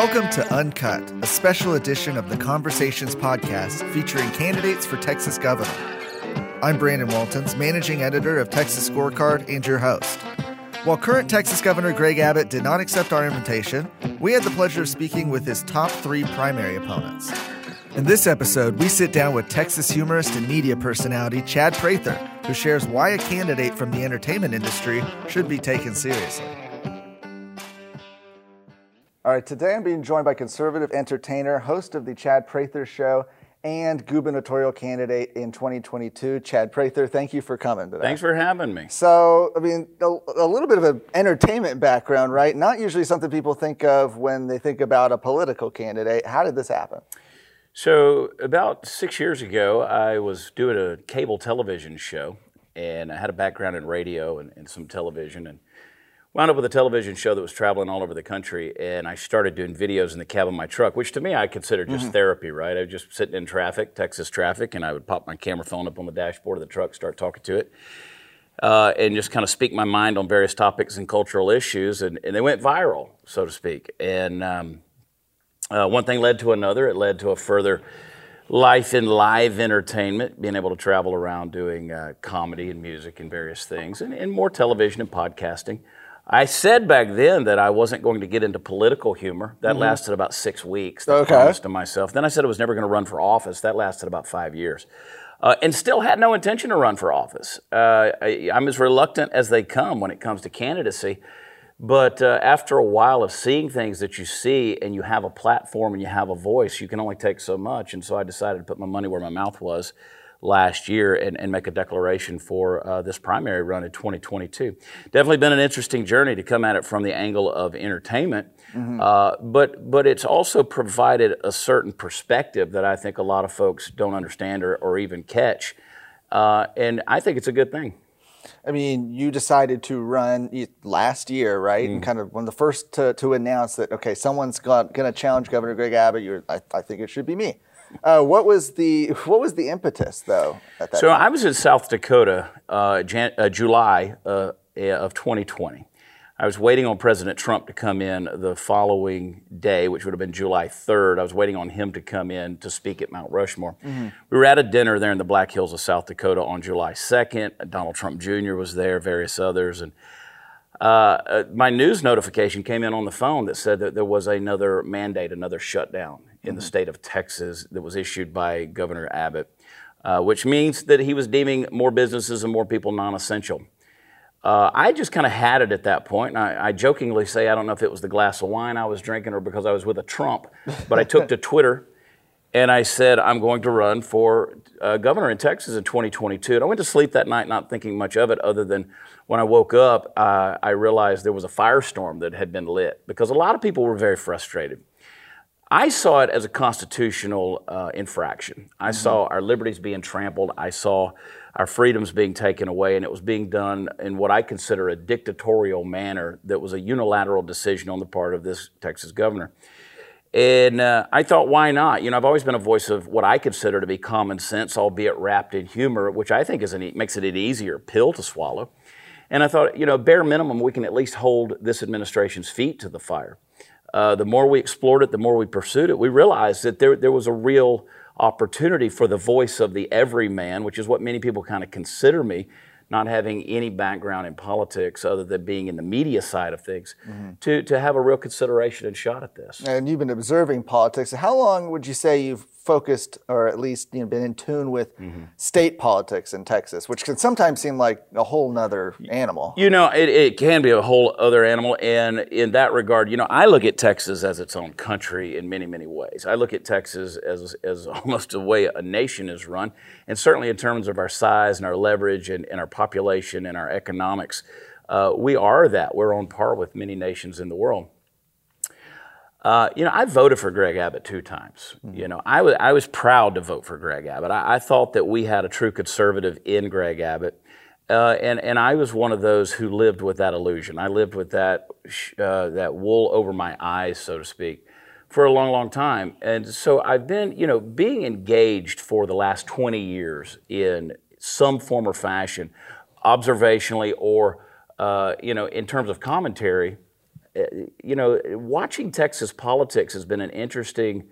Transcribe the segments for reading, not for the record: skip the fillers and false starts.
Welcome to Uncut, a special edition of the Conversations podcast featuring candidates for Texas governor. I'm Brandon Waltons, managing editor of Texas Scorecard and your host. While current Texas Governor Greg Abbott did not accept our invitation, we had the pleasure of speaking with his top 3 primary opponents. In this episode, we sit down with Texas humorist and media personality Chad Prather, who shares why a candidate from the entertainment industry should be taken seriously. All right, today I'm being joined by conservative entertainer, host of the Chad Prather Show, and gubernatorial candidate in 2022, Chad Prather. Thank you for coming today. Thanks for having me. So, a little bit of an entertainment background, right? Not usually something people think of when they think about a political candidate. How did this happen? So, about 6 years ago, I was doing a cable television show, and I had a background in radio and some television, and wound up with a television show that was traveling all over the country, and I started doing videos in the cab of my truck, which to me I consider just therapy, right? I was just sitting in traffic, Texas traffic, and I would pop my camera phone up on the dashboard of the truck, start talking to it, and just kind of speak my mind on various topics and cultural issues, and they went viral, so to speak. And one thing led to another. It led to a further life in live entertainment, being able to travel around doing comedy and music and various things, and more television and podcasting. I said back then that I wasn't going to get into political humor. That lasted about 6 weeks. I promised to myself. Then I said I was never going to run for office. That lasted about 5 years. And still had no intention to run for office. I'm as reluctant as they come when it comes to candidacy. But after a while of seeing things that you see and you have a platform and you have a voice, you can only take so much. And so I decided to put my money where my mouth was last year and make a declaration for this primary run in 2022. Definitely been an interesting journey to come at it from the angle of entertainment, but it's also provided a certain perspective that I think a lot of folks don't understand or even catch, and I think it's a good thing. I mean, you decided to run last year, right? And kind of one of the first to announce that, okay, someone's going to challenge Governor Greg Abbott. I think it should be me. What was the impetus, though, at that time? I was in South Dakota July of 2020. I was waiting on President Trump to come in the following day, which would have been July 3rd. I was waiting on him to come in to speak at Mount Rushmore. We were at a dinner there in the Black Hills of South Dakota on July 2nd. Donald Trump Jr. was there, various others, and my news notification came in on the phone that said that there was another mandate, another shutdown in the state of Texas that was issued by Governor Abbott, which means that he was deeming more businesses and more people non-essential. I just kind of had it at that point, and I jokingly say I don't know if it was the glass of wine I was drinking or because I was with a Trump, but I took to Twitter and I said I'm going to run for governor in Texas in 2022. And I went to sleep that night not thinking much of it other than when I woke up, I realized there was a firestorm that had been lit because a lot of people were very frustrated. I saw it as a constitutional infraction. I saw our liberties being trampled. I saw our freedoms being taken away, and it was being done in what I consider a dictatorial manner that was a unilateral decision on the part of this Texas governor. And I thought, why not? I've always been a voice of what I consider to be common sense, albeit wrapped in humor, which I think makes it an easier pill to swallow. And I thought, bare minimum, we can at least hold this administration's feet to the fire. The more we explored it, the more we pursued it, we realized that there was a real opportunity for the voice of the everyman, which is what many people kind of consider me, not having any background in politics other than being in the media side of things, to have a real consideration and shot at this. And you've been observing politics. How long would you say you've focused, or at least been in tune with state politics in Texas, which can sometimes seem like a whole nother animal? It can be a whole other animal, and in that regard, I look at Texas as its own country in many, many ways. I look at Texas as almost the way a nation is run, and certainly in terms of our size and our leverage and our population and our economics, we are that. We're on par with many nations in the world. I voted for Greg Abbott 2 times. I was proud to vote for Greg Abbott. I thought that we had a true conservative in Greg Abbott, and I was one of those who lived with that illusion. I lived with that wool over my eyes, so to speak, for a long, long time. And so I've been, being engaged for the last 20 years in some form or fashion, observationally or, in terms of commentary, Watching Texas politics has been an interesting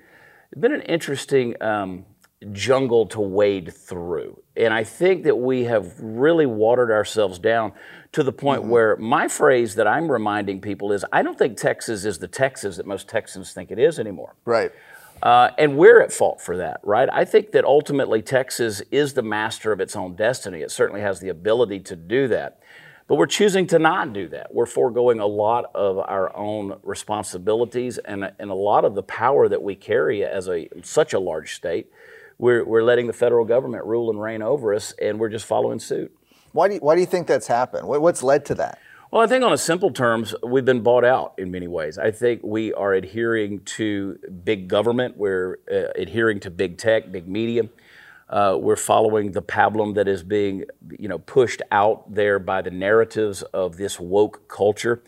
jungle to wade through. And I think that we have really watered ourselves down to the point where my phrase that I'm reminding people is, I don't think Texas is the Texas that most Texans think it is anymore. Right. And we're at fault for that, right? I think that ultimately Texas is the master of its own destiny. It certainly has the ability to do that. But we're choosing to not do that. We're foregoing a lot of our own responsibilities and a lot of the power that we carry as such a large state. We're letting the federal government rule and reign over us, and we're just following suit. Why do you think that's happened? What's led to that? Well, I think on a simple terms, we've been bought out in many ways. I think we are adhering to big government. We're adhering to big tech, big media. We're following the pablum that is being, pushed out there by the narratives of this woke culture.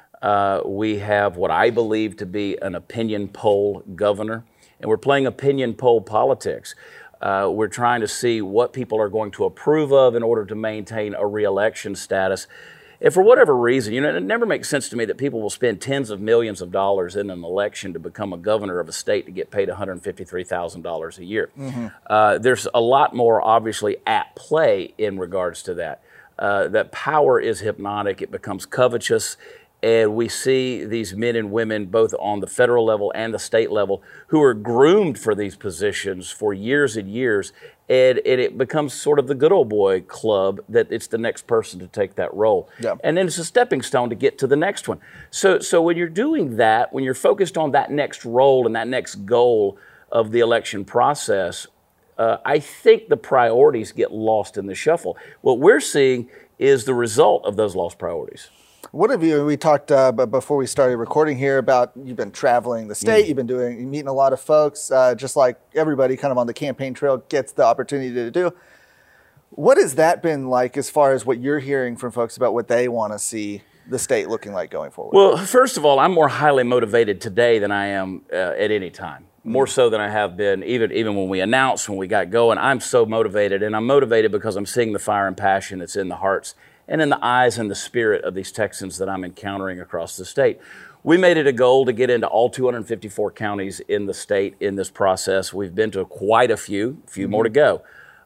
We have what I believe to be an opinion poll governor, and we're playing opinion poll politics. We're trying to see what people are going to approve of in order to maintain a re-election status. And for whatever reason, it never makes sense to me that people will spend tens of millions of dollars in an election to become a governor of a state to get paid $153,000 a year. There's a lot more obviously at play in regards to that. That power is hypnotic. It becomes covetous. And we see these men and women, both on the federal level and the state level, who are groomed for these positions for years and years. And it becomes sort of the good old boy club that it's the next person to take that role. Yeah. And then it's a stepping stone to get to the next one. So when you're doing that, when you're focused on that next role and that next goal of the election process, I think the priorities get lost in the shuffle. What we're seeing is the result of those lost priorities. What have we talked before we started recording here about, you've been traveling the state, you've been meeting a lot of folks, just like everybody kind of on the campaign trail gets the opportunity to do. What has that been like as far as what you're hearing from folks about what they want to see the state looking like going forward? Well, first of all, I'm more highly motivated today than I am at any time. More so than I have been, even when we announced, when we got going. I'm so motivated, and I'm motivated because I'm seeing the fire and passion that's in the hearts and in the eyes and the spirit of these Texans that I'm encountering across the state. We made it a goal to get into all 254 counties in the state in this process. We've been to quite a few more to go.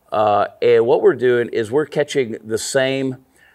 And what we're doing is we're catching the same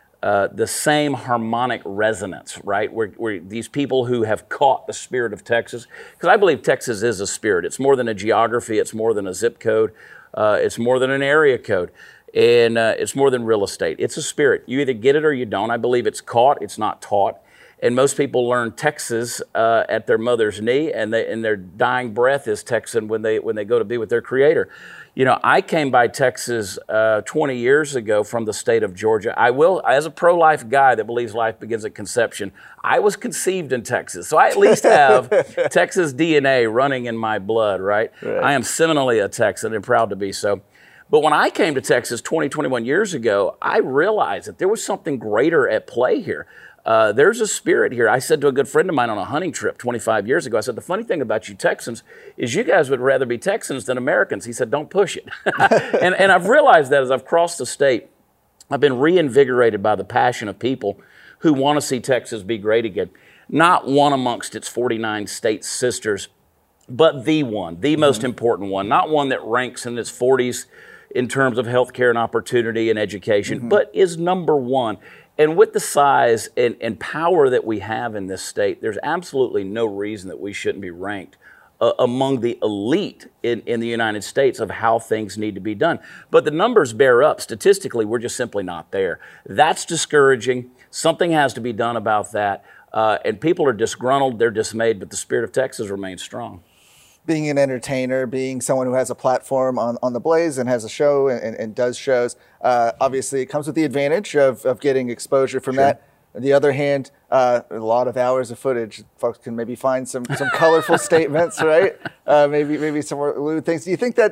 harmonic resonance, right? We're these people who have caught the spirit of Texas, because I believe Texas is a spirit. It's more than a geography. It's more than a zip code. It's more than an area code. And it's more than real estate. It's a spirit. You either get it or you don't. I believe it's caught. It's not taught. And most people learn Texas at their mother's knee, and their dying breath is Texan when they go to be with their Creator. I came by Texas 20 years ago from the state of Georgia. As a pro-life guy that believes life begins at conception, I was conceived in Texas. So I at least have Texas DNA running in my blood, right? I am seminally a Texan and proud to be so. But when I came to Texas 21 years ago, I realized that there was something greater at play here. There's a spirit here. I said to a good friend of mine on a hunting trip 25 years ago, I said, the funny thing about you Texans is you guys would rather be Texans than Americans. He said, don't push it. and I've realized that as I've crossed the state, I've been reinvigorated by the passion of people who want to see Texas be great again. Not one amongst its 49 state sisters, but the most important one. Not one that ranks in its 40s in terms of healthcare and opportunity and education, but is number one. And with the size and power that we have in this state, there's absolutely no reason that we shouldn't be ranked among the elite in the United States of how things need to be done. But the numbers bear up. Statistically, we're just simply not there. That's discouraging. Something has to be done about that. And people are disgruntled, they're dismayed, but the spirit of Texas remains strong. Being an entertainer, being someone who has a platform on the Blaze and has a show and does shows, obviously it comes with the advantage of getting exposure from that. On the other hand, a lot of hours of footage. Folks can maybe find some colorful statements, right? Maybe some lewd things. Do you think that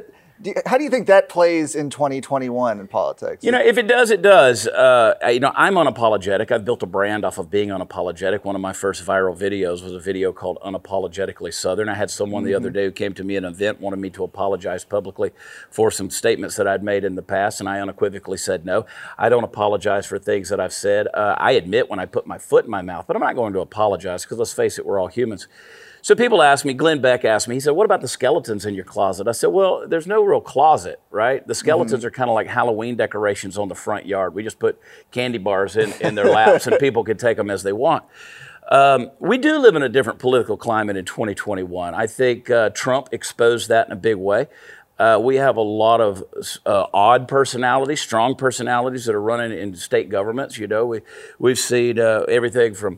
How do you think that plays in 2021 in politics? If it does, it does. I'm unapologetic. I've built a brand off of being unapologetic. One of my first viral videos was a video called Unapologetically Southern. I had someone the other day who came to me at an event, wanted me to apologize publicly for some statements that I'd made in the past, and I unequivocally said no. I don't apologize for things that I've said. I admit when I put my foot in my mouth, but I'm not going to apologize because let's face it, we're all humans. So people ask me, Glenn Beck asked me, he said, what about the skeletons in your closet? I said, well, there's no real closet, right? The skeletons are kind of like Halloween decorations on the front yard. We just put candy bars in their laps and people can take them as they want. We do live in a different political climate in 2021. I think Trump exposed that in a big way. We have a lot of odd personalities, strong personalities that are running in state governments. We've seen everything from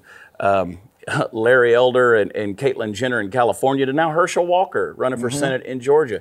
Larry Elder and Caitlyn Jenner in California to now Herschel Walker running for Senate in Georgia.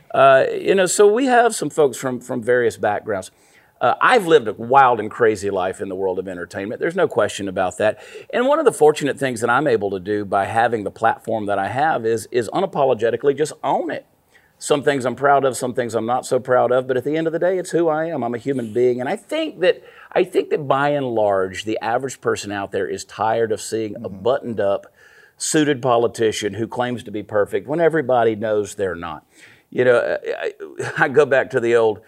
So we have some folks from various backgrounds. I've lived a wild and crazy life in the world of entertainment. There's no question about that. And one of the fortunate things that I'm able to do by having the platform that I have is unapologetically just own it. Some things I'm proud of, some things I'm not so proud of, but at the end of the day, it's who I am. I'm a human being. And I think that by and large, the average person out there is tired of seeing a buttoned up, suited politician who claims to be perfect when everybody knows they're not. I go back to the old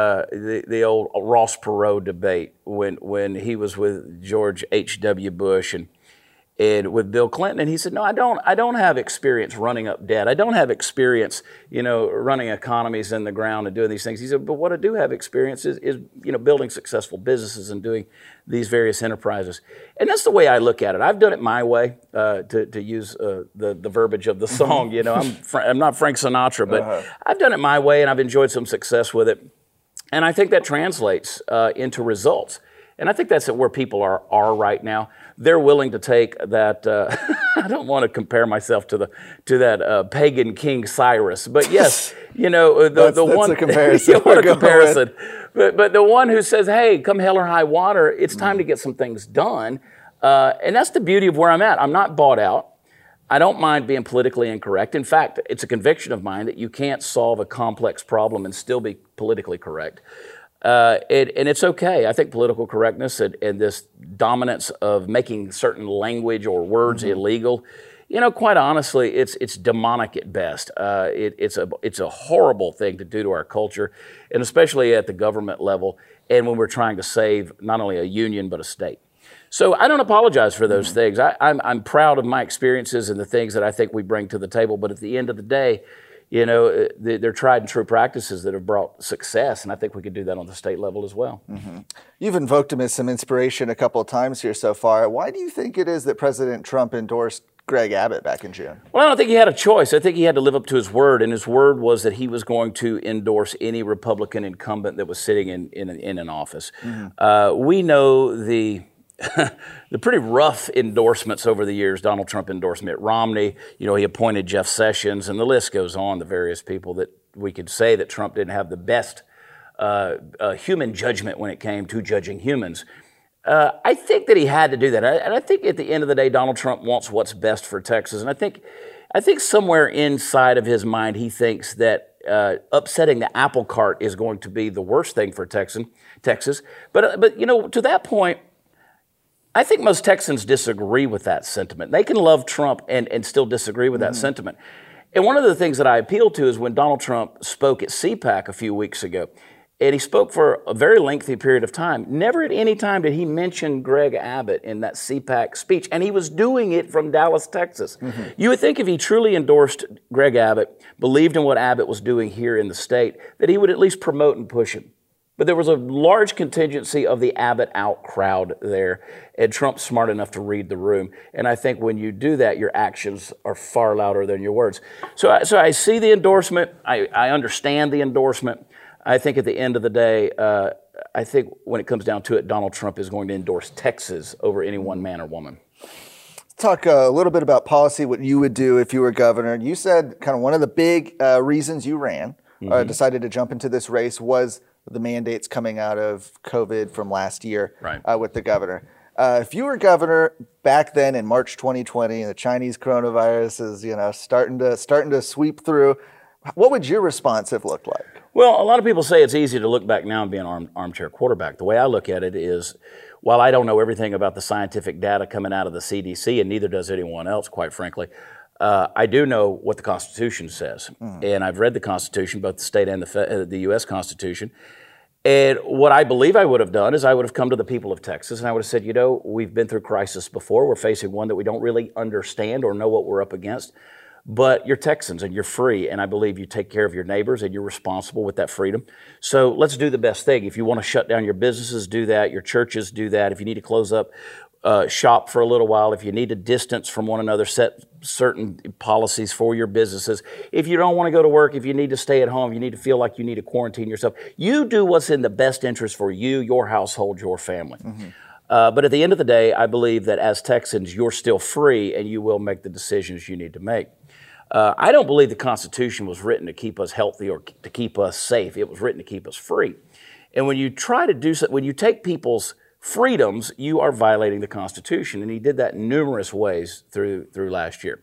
Ross Perot debate when he was with George H.W. Bush and with Bill Clinton, and he said, no, I don't have experience running up debt. I don't have experience, running economies in the ground and doing these things. He said, but what I do have experience is building successful businesses and doing these various enterprises. And that's the way I look at it. I've done it my way, to use the verbiage of the song. I'm not Frank Sinatra, but I've done it my way, and I've enjoyed some success with it. And I think that translates into results. And I think that's where people are right now. They're willing to take that. I don't want to compare myself to that pagan King Cyrus, but yes, that's one. A comparison. What a comparison! But the one who says, "Hey, come hell or high water, it's time to get some things done," and that's the beauty of where I'm at. I'm not bought out. I don't mind being politically incorrect. In fact, it's a conviction of mine that you can't solve a complex problem and still be politically correct. And it's okay. I think political correctness and this dominance of making certain language or words illegal, quite honestly, it's demonic at best. It's a horrible thing to do to our culture, and especially at the government level, and when we're trying to save not only a union but a state. So I don't apologize for those things. I'm proud of my experiences and the things that I think we bring to the table. But at the end of the day, they're tried and true practices that have brought success, and I think we could do that on the state level as well. You've invoked him as some inspiration a couple of times here so far. Why do you think it is that President Trump endorsed Greg Abbott back in June? Well, I don't think he had a choice. I think he had to live up to his word, and his word was that he was going to endorse any Republican incumbent that was sitting in an office. We know the pretty rough endorsements over the years. Donald Trump endorsed Mitt Romney. He appointed Jeff Sessions, and the list goes on, the various people that we could say that Trump didn't have the best human judgment when it came to judging humans. I think that he had to do that. And I think at the end of the day, Donald Trump wants what's best for Texas. And I think somewhere inside of his mind, he thinks that upsetting the apple cart is going to be the worst thing for Texas. But to that point, I think most Texans disagree with that sentiment. They can love Trump and still disagree with that sentiment. And one of the things that I appeal to is when Donald Trump spoke at CPAC a few weeks ago, and he spoke for a very lengthy period of time. Never at any time did he mention Greg Abbott in that CPAC speech, and he was doing it from Dallas, Texas. You would think if he truly endorsed Greg Abbott, believed in what Abbott was doing here in the state, that he would at least promote and push him. But there was a large contingency of the Abbott out crowd there, and Trump's smart enough to read the room. And I think when you do that, your actions are far louder than your words. So I see the endorsement. I understand the endorsement. I think at the end of the day, I think when it comes down to it, Donald Trump is going to endorse Texas over any one man or woman. Let's talk a little bit about policy, what you would do if you were governor. You said kind of one of the big reasons you ran, decided to jump into this race was the mandates coming out of COVID from last year with the governor. If you were governor back then in March 2020 and the Chinese coronavirus is starting to sweep through, what would your response have looked like? Well, a lot of people say it's easy to look back now and be an armchair quarterback. The way I look at it is, while I don't know everything about the scientific data coming out of the CDC, and neither does anyone else, quite frankly, I do know what the Constitution says. And I've read the Constitution, both the state and the U.S. Constitution. And what I believe I would have done is I would have come to the people of Texas and I would have said, we've been through crisis before. We're facing one that we don't really understand or know what we're up against. But you're Texans and you're free, and I believe you take care of your neighbors and you're responsible with that freedom. So let's do the best thing. If you want to shut down your businesses, do that. Your churches, do that. If you need to close up shop for a little while, if you need to distance from one another, set certain policies for your businesses. If you don't want to go to work, if you need to stay at home, you need to feel like you need to quarantine yourself. You do what's in the best interest for you, your household, your family. But at the end of the day, I believe that as Texans, you're still free and you will make the decisions you need to make. I don't believe the Constitution was written to keep us healthy or to keep us safe. It was written to keep us free. And when you try to do so, when you take people's freedoms, you are violating the Constitution. And he did that in numerous ways through last year.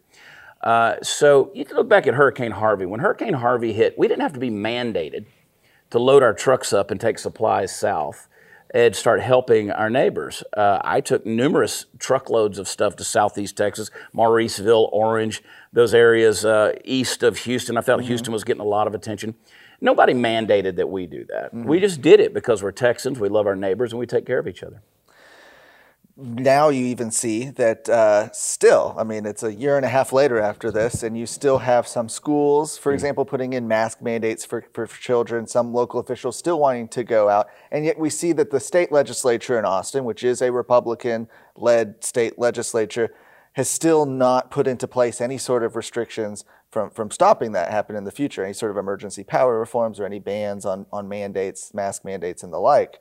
So you can look back at Hurricane Harvey. When Hurricane Harvey hit, we didn't have to be mandated to load our trucks up and take supplies south and start helping our neighbors. I took numerous truckloads of stuff to Southeast Texas, Mauriceville, Orange, those areas east of Houston. I felt Houston was getting a lot of attention. Nobody mandated that we do that. We just did it because we're Texans, we love our neighbors, and we take care of each other. Now you even see that still, I mean, it's a year and a half later after this, and you still have some schools, for example, putting in mask mandates for children, some local officials still wanting to go out. And yet we see that the state legislature in Austin, which is a Republican-led state legislature, has still not put into place any sort of restrictions from stopping that happening in the future, any sort of emergency power reforms or any bans on mandates, mask mandates and the like.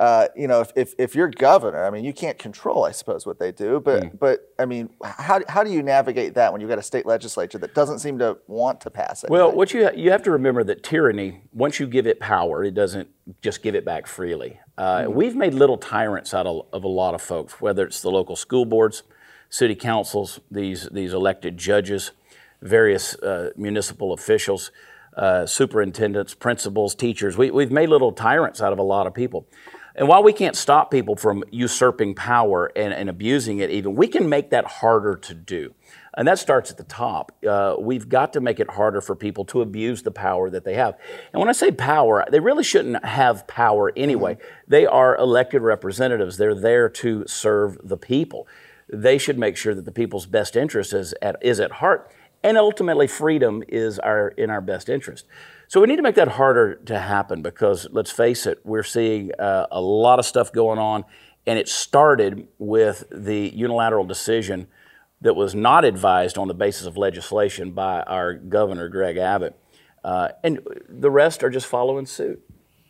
If you're governor, I mean, you can't control, I suppose, what they do. But I mean, how do you navigate that when you've got a state legislature that doesn't seem to want to pass it? Well, what you have to remember that tyranny, once you give it power, it doesn't just give it back freely. We've made little tyrants out of a lot of folks, whether it's the local school boards, city councils, these elected judges, various municipal officials, superintendents, principals, teachers. We've made little tyrants out of a lot of people. And while we can't stop people from usurping power and abusing it even, we can make that harder to do. And that starts at the top. We've got to make it harder for people to abuse the power that they have. And when I say power, they really shouldn't have power anyway. They are elected representatives. They're there to serve the people. They should make sure that the people's best interest is at heart. And ultimately, freedom is in our best interest. So we need to make that harder to happen because, let's face it, we're seeing a lot of stuff going on, and it started with the unilateral decision that was not advised on the basis of legislation by our governor, Greg Abbott. And the rest are just following suit.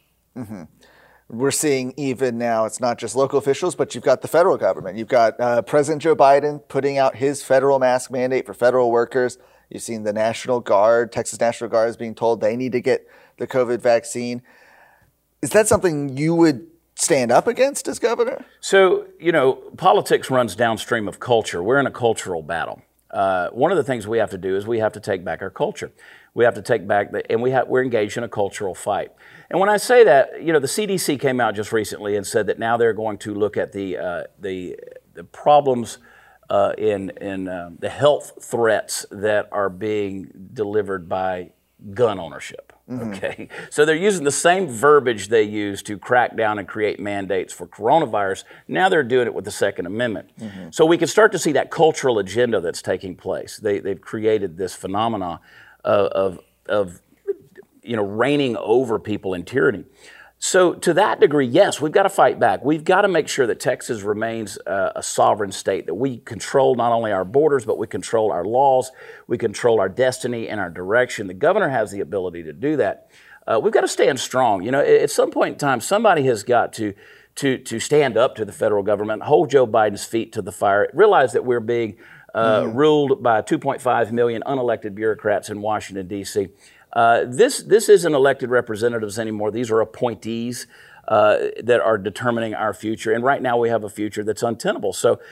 We're seeing even now, it's not just local officials, but you've got the federal government. You've got President Joe Biden putting out his federal mask mandate for federal workers. You've seen the National Guard, Texas National Guard is being told they need to get the COVID vaccine. Is that something you would stand up against as governor? So, politics runs downstream of culture. We're in a cultural battle. One of the things we have to do is we have to take back our culture. We have to take back, we're engaged in a cultural fight. And when I say that, the CDC came out just recently and said that now they're going to look at the problems in the health threats that are being delivered by gun ownership. Okay, so they're using the same verbiage they used to crack down and create mandates for coronavirus. Now they're doing it with the Second Amendment. So we can start to see that cultural agenda that's taking place. They've created this phenomena of reigning over people in tyranny. So to that degree, yes, we've got to fight back. We've got to make sure that Texas remains a sovereign state, that we control not only our borders, but we control our laws, we control our destiny and our direction. The governor has the ability to do that. We've got to stand strong. At some point in time, somebody has got to stand up to the federal government, hold Joe Biden's feet to the fire, realize that we're being ruled by 2.5 million unelected bureaucrats in Washington, D.C. This isn't elected representatives anymore. These are appointees that are determining our future. And right now we have a future that's untenable. So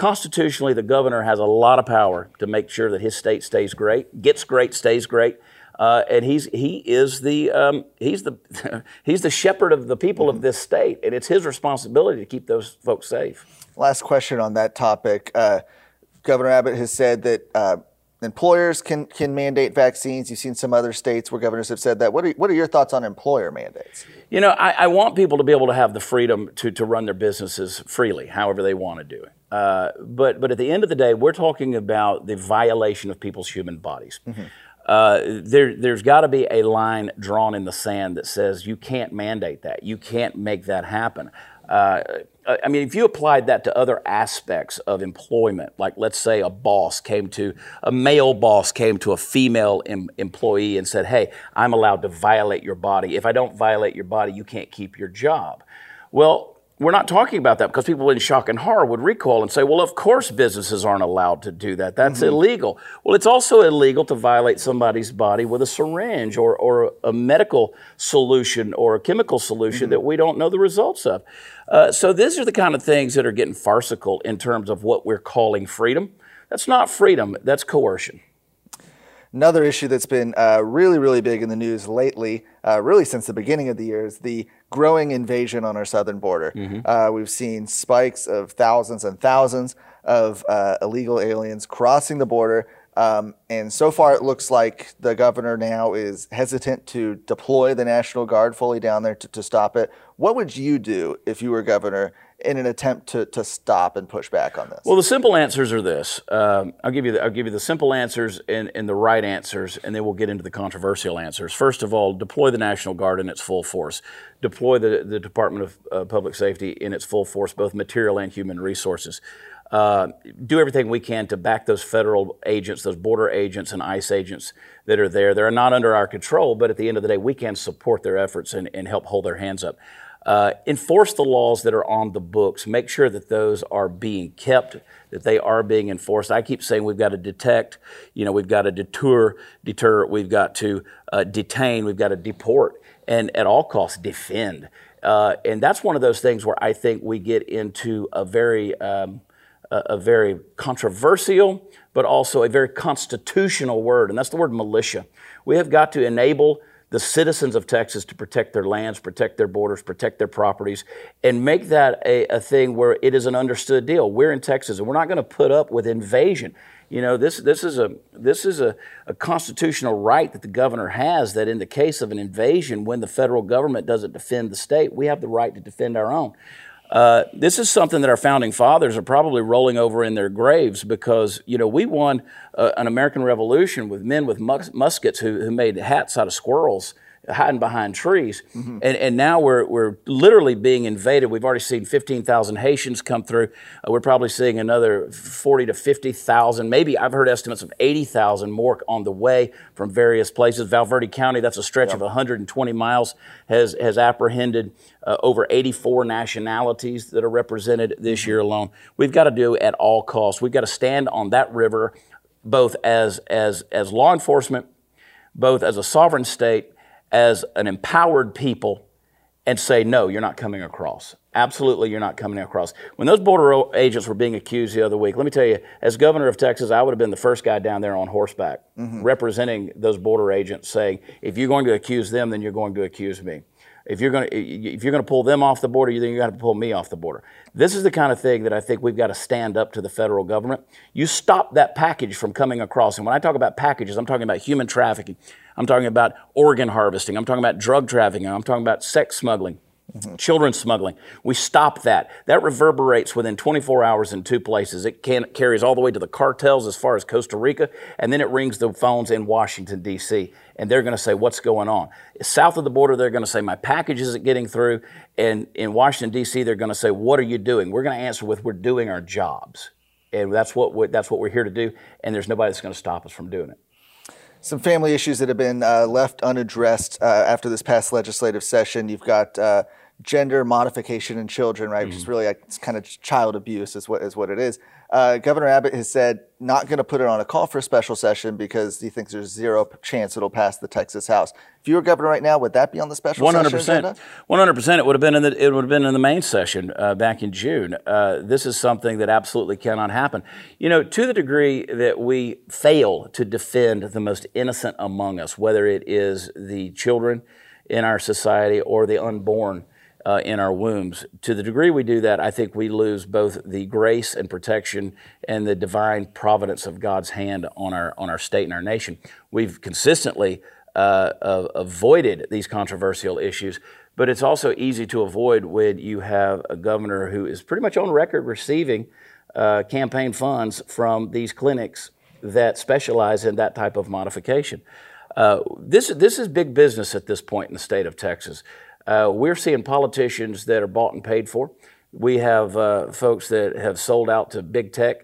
constitutionally, the governor has a lot of power to make sure that his state stays great, gets great, stays great. And he is the he's the shepherd of the people of this state, and it's his responsibility to keep those folks safe. Last question on that topic. Governor Abbott has said that employers can mandate vaccines. You've seen some other states where governors have said that. What are your thoughts on employer mandates? You know, I want people to be able to have the freedom to run their businesses freely, however they want to do it. But at the end of the day, we're talking about the violation of people's human bodies. There's got to be a line drawn in the sand that says you can't mandate that. You can't make that happen. I mean, if you applied that to other aspects of employment, like let's say a male boss came to a female employee and said, hey, I'm allowed to violate your body. If I don't violate your body, you can't keep your job. Well, we're not talking about that because people in shock and horror would recoil and say, well, of course businesses aren't allowed to do that. That's illegal. Well, it's also illegal to violate somebody's body with a syringe or a medical solution or a chemical solution that we don't know the results of. So these are the kind of things that are getting farcical in terms of what we're calling freedom. That's not freedom, that's coercion. Another issue that's been really, really big in the news lately, really since the beginning of the year, is the growing invasion on our southern border. We've seen spikes of thousands and thousands of illegal aliens crossing the border. And so far, it looks like the governor now is hesitant to deploy the National Guard fully down there to stop it. What would you do if you were governor in an attempt to stop and push back on this? Well, the simple answers are this. I'll give you the simple answers and the right answers, and then we'll get into the controversial answers. First of all, deploy the National Guard in its full force. Deploy the Department of Public Safety in its full force, both material and human resources. Do everything we can to back those federal agents, those border agents and ICE agents that are there. They're not under our control, but at the end of the day, we can support their efforts and help hold their hands up. Enforce the laws that are on the books. Make sure that those are being kept, that they are being enforced. I keep saying we've got to detect, we've got to deter, we've got to detain, we've got to deport, and at all costs defend. And that's one of those things where I think we get into a very controversial, but also a very constitutional word, and that's the word militia. We have got to enable the citizens of Texas to protect their lands, protect their borders, protect their properties, and make that a thing where it is an understood deal. We're in Texas, and we're not going to put up with invasion. This is a constitutional right that the governor has, that in the case of an invasion, when the federal government doesn't defend the state, we have the right to defend our own. This is something that our founding fathers are probably rolling over in their graves because, we won an American Revolution with men with muskets who made hats out of squirrels hiding behind trees. And now we're literally being invaded. We've already seen 15,000 Haitians come through. We're probably seeing another 40 to 50,000. Maybe I've heard estimates of 80,000 more on the way from various places. Val Verde County, that's a stretch of 120 miles, has apprehended over 84 nationalities that are represented this year alone. We've got to do at all costs. We've got to stand on that river, both as law enforcement, both as a sovereign state, as an empowered people, and say, no, you're not coming across. Absolutely, you're not coming across. When those border agents were being accused the other week, let me tell you, as governor of Texas, I would have been the first guy down there on horseback, representing those border agents, saying, if you're going to accuse them, then you're going to accuse me. If you're going to pull them off the border, then you got to pull me off the border. This is the kind of thing that I think we've got to stand up to the federal government. You stop that package from coming across. And when I talk about packages, I'm talking about human trafficking. I'm talking about organ harvesting. I'm talking about drug trafficking. I'm talking about sex smuggling, children smuggling. We stop that. That reverberates within 24 hours in two places. It carries all the way to the cartels as far as Costa Rica, and then it rings the phones in Washington, D.C., and they're going to say, what's going on? South of the border, they're going to say, my package isn't getting through, and in Washington, D.C., they're going to say, what are you doing? We're going to answer with, we're doing our jobs, and that's what we're here to do, and there's nobody that's going to stop us from doing it. Some family issues that have been left unaddressed after this past legislative session. You've got gender modification in children, right? Which is really it's kind of child abuse is what it is. Governor Abbott has said not going to put it on a call for a special session because he thinks there's zero chance it'll pass the Texas House. If you were governor right now, would that be on the special session agenda? 100%. It would have been in the main session back in June. This is something that absolutely cannot happen. To the degree that we fail to defend the most innocent among us, whether it is the children in our society or the unborn in our wombs. To the degree we do that, I think we lose both the grace and protection and the divine providence of God's hand on our state and our nation. We've consistently avoided these controversial issues, but it's also easy to avoid when you have a governor who is pretty much on record receiving campaign funds from these clinics that specialize in that type of modification. This is big business at this point in the state of Texas. We're seeing politicians that are bought and paid for. We have folks that have sold out to big tech,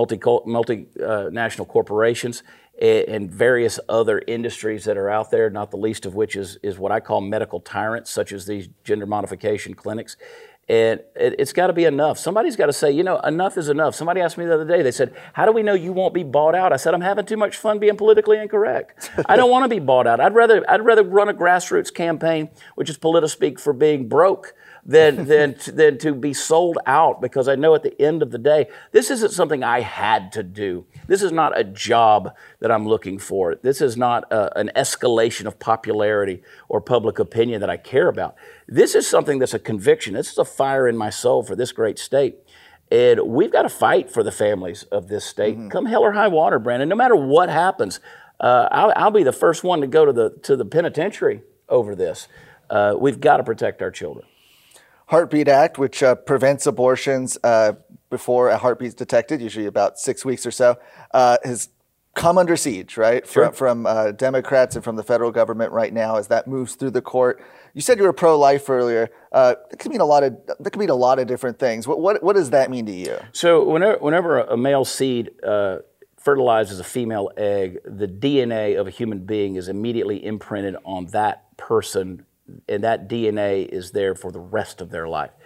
multinational corporations, and various other industries that are out there, not the least of which is what I call medical tyrants, such as these gender modification clinics. And it's got to be enough. Somebody's got to say, enough is enough. Somebody asked me the other day, they said, how do we know you won't be bought out? I said, I'm having too much fun being politically incorrect. I don't want to be bought out. I'd rather run a grassroots campaign, which is politispeak for being broke, than to be sold out, because I know at the end of the day, this isn't something I had to do. This is not a job that I'm looking for. This is not an escalation of popularity or public opinion that I care about. This is something that's a conviction. This is a fire in my soul for this great state. And we've got to fight for the families of this state. Come hell or high water, Brandon. No matter what happens, I'll be the first one to go to the penitentiary over this. We've got to protect our children. Heartbeat Act, which prevents abortions before a heartbeat's detected, usually about 6 weeks or so, has come under siege, right, Sure. from Democrats and from the federal government right now as that moves through the court. You said you were pro-life earlier. That could mean a lot of different things. What does that mean to you? So whenever a male seed fertilizes a female egg, the DNA of a human being is immediately imprinted on that person, and that DNA is there for the rest of their life.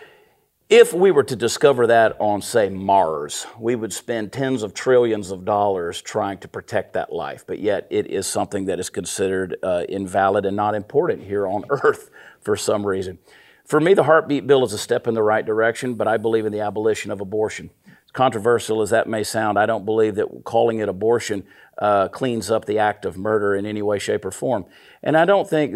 If we were to discover that on, say, Mars, we would spend tens of trillions of dollars trying to protect that life, but yet it is something that is considered invalid and not important here on Earth for some reason. For me, the heartbeat bill is a step in the right direction, but I believe in the abolition of abortion. Controversial as that may sound, I don't believe that calling it abortion cleans up the act of murder in any way, shape, or form. And I don't think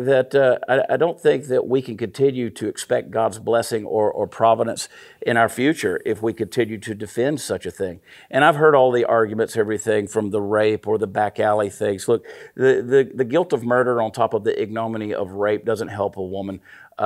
that we can continue to expect God's blessing or providence in our future if we continue to defend such a thing. And I've heard all the arguments, everything from the rape or the back alley things. Look, the guilt of murder on top of the ignominy of rape doesn't help a woman.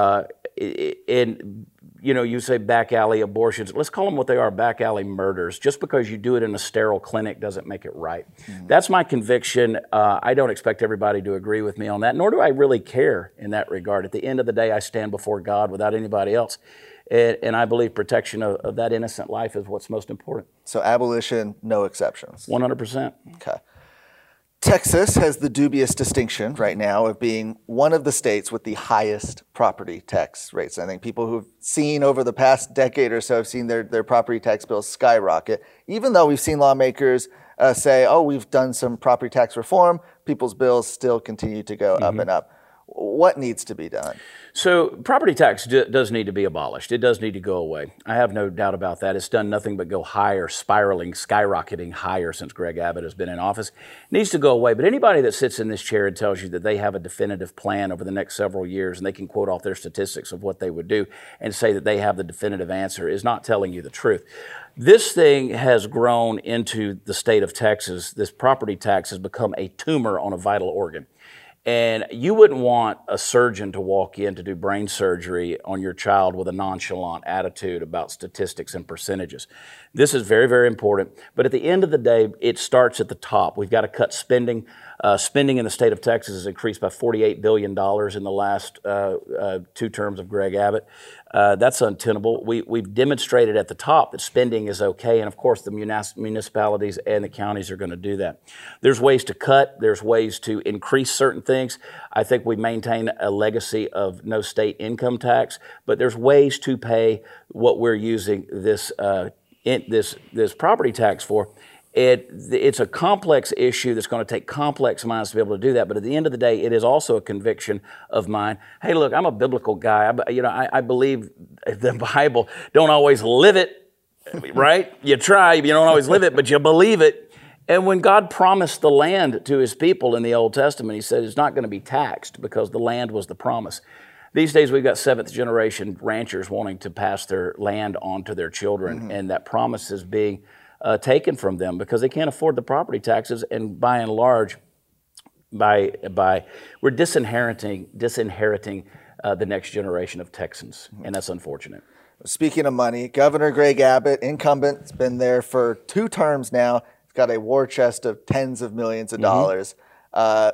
And you say back alley abortions. Let's call them what they are, back alley murders. Just because you do it in a sterile clinic doesn't make it right. That's my conviction. I don't expect everybody to agree with me on that, nor do I really care in that regard. At the end of the day, I stand before God without anybody else. And I believe protection of that innocent life is what's most important. So abolition, no exceptions. 100%. Okay. Texas has the dubious distinction right now of being one of the states with the highest property tax rates. I think people who've seen over the past decade or so have seen their property tax bills skyrocket. Even though we've seen lawmakers say, we've done some property tax reform, people's bills still continue to go up and up. What needs to be done? So property tax does need to be abolished. It does need to go away. I have no doubt about that. It's done nothing but go higher, spiraling, skyrocketing higher since Greg Abbott has been in office. It needs to go away. But anybody that sits in this chair and tells you that they have a definitive plan over the next several years and they can quote off their statistics of what they would do and say that they have the definitive answer is not telling you the truth. This thing has grown into the state of Texas. This property tax has become a tumor on a vital organ. And you wouldn't want a surgeon to walk in to do brain surgery on your child with a nonchalant attitude about statistics and percentages. This is very, very important. But at the end of the day, it starts at the top. We've got to cut spending. Spending in the state of Texas has increased by $48 billion in the last 2 terms of Greg Abbott. That's untenable. We've demonstrated at the top that spending is okay, and of course the municipalities and the counties are going to do that. There's ways to cut. There's ways to increase certain things. I think we maintain a legacy of no state income tax, but there's ways to pay what we're using this property tax for. It's a complex issue that's going to take complex minds to be able to do that. But at the end of the day, it is also a conviction of mine. Hey, look, I'm a biblical guy. I believe the Bible. Don't always live it, right? You try, you don't always live it, but you believe it. And when God promised the land to his people in the Old Testament, he said it's not going to be taxed because the land was the promise. These days, we've got 7th generation ranchers wanting to pass their land on to their children, and that promise is being taken from them because they can't afford the property taxes, and by and large, we're disinheriting the next generation of Texans, and that's unfortunate. Speaking of money, Governor Greg Abbott, incumbent, has been there for 2 terms now. He's got a war chest of tens of millions of dollars. How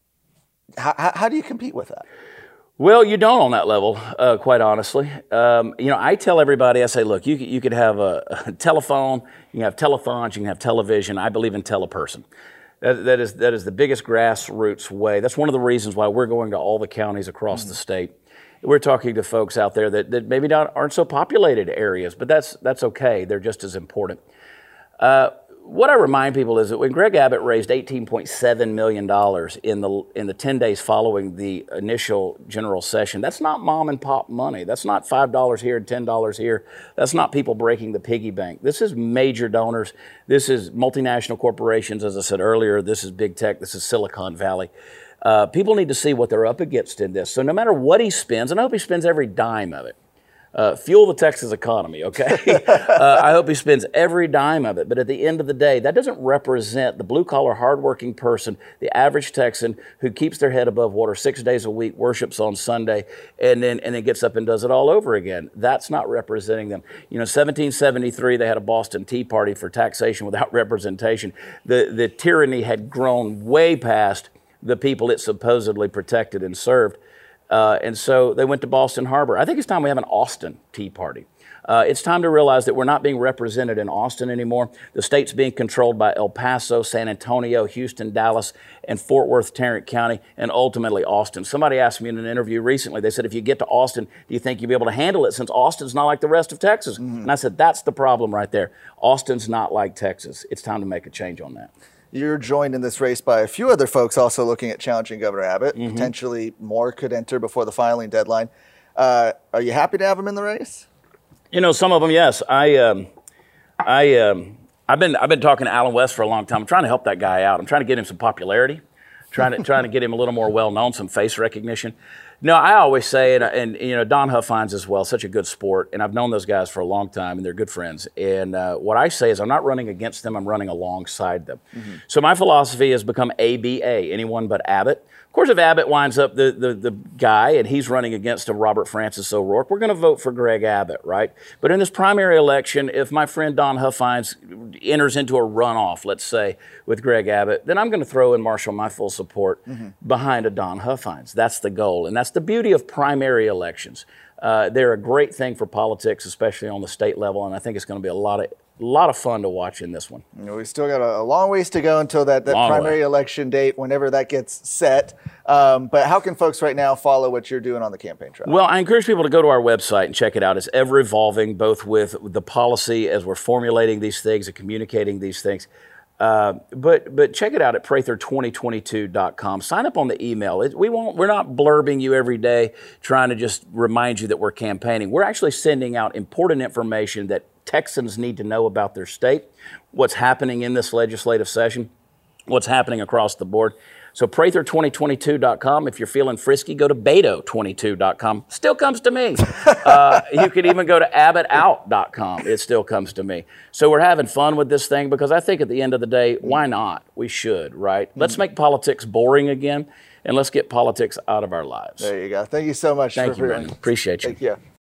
do you compete with that? Well, you don't on that level, quite honestly. I tell everybody, I say, look, you could have a telephone, you can have telethons, you can have television. I believe in teleperson. That is the biggest grassroots way. That's one of the reasons why we're going to all the counties across the state. We're talking to folks out there that maybe aren't so populated areas, but that's okay. They're just as important. What I remind people is that when Greg Abbott raised $18.7 million in the 10 days following the initial general session, that's not mom and pop money. That's not $5 here and $10 here. That's not people breaking the piggy bank. This is major donors. This is multinational corporations, as I said earlier. This is big tech. This is Silicon Valley. People need to see what they're up against in this. So no matter what he spends, and I hope he spends every dime of it, fuel the Texas economy, okay? I hope he spends every dime of it. But at the end of the day, that doesn't represent the blue-collar, hardworking person, the average Texan who keeps their head above water 6 days a week, worships on Sunday, and then gets up and does it all over again. That's not representing them. 1773, they had a Boston Tea Party for taxation without representation. The tyranny had grown way past the people it supposedly protected and served. And so they went to Boston Harbor. I think it's time we have an Austin Tea Party. It's time to realize that we're not being represented in Austin anymore. The state's being controlled by El Paso, San Antonio, Houston, Dallas, and Fort Worth, Tarrant County, and ultimately Austin. Somebody asked me in an interview recently, they said, if you get to Austin, do you think you'll be able to handle it since Austin's not like the rest of Texas? And I said, that's the problem right there. Austin's not like Texas. It's time to make a change on that. You're joined in this race by a few other folks also looking at challenging Governor Abbott. Potentially more could enter before the filing deadline. Are you happy to have him in the race? Some of them, yes. I've been talking to Allen West for a long time. I'm trying to help that guy out. I'm trying to get him some popularity, trying to get him a little more well-known, some face recognition. No, I always say, and Don Huffines as well, such a good sport, and I've known those guys for a long time, and they're good friends. And what I say is I'm not running against them, I'm running alongside them. So my philosophy has become ABA, anyone but Abbott. Of course, if Abbott winds up the guy and he's running against a Robert Francis O'Rourke, we're going to vote for Greg Abbott, right? But in this primary election, if my friend Don Huffines enters into a runoff, let's say, with Greg Abbott, then I'm going to throw and marshal my full support behind a Don Huffines. That's the goal, and that's the beauty of primary elections. They're a great thing for politics, especially on the state level, and I think it's going to be a lot of fun to watch in this one. We still got a long ways to go until that primary election date, whenever that gets set. But how can folks right now follow what you're doing on the campaign trail? Well, I encourage people to go to our website and check it out. It's ever evolving, both with the policy as we're formulating these things and communicating these things. But check it out at Prather2022.com. Sign up on the email. We're not blurbing you every day trying to just remind you that we're campaigning. We're actually sending out important information that Texans need to know about their state, what's happening in this legislative session, what's happening across the board. So Prather2022.com. If you're feeling frisky, go to Beto22.com. Still comes to me. You could even go to AbbottOut.com. It still comes to me. So we're having fun with this thing because I think at the end of the day, why not? We should, right? Let's make politics boring again, and let's get politics out of our lives. There you go. Thank you so much. Thank you, Brandon. Appreciate you. Thank you.